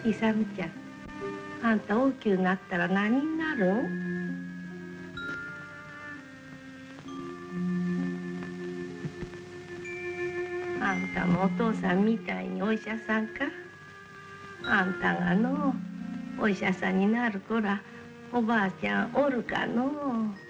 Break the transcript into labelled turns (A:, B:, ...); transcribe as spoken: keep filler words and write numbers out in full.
A: 勇ちゃん、あんた大きゅうなったら何になるん？あんたもお父さんみたいにお医者さんか？あんたがのお医者さんになる子らおばあちゃんおるかのう？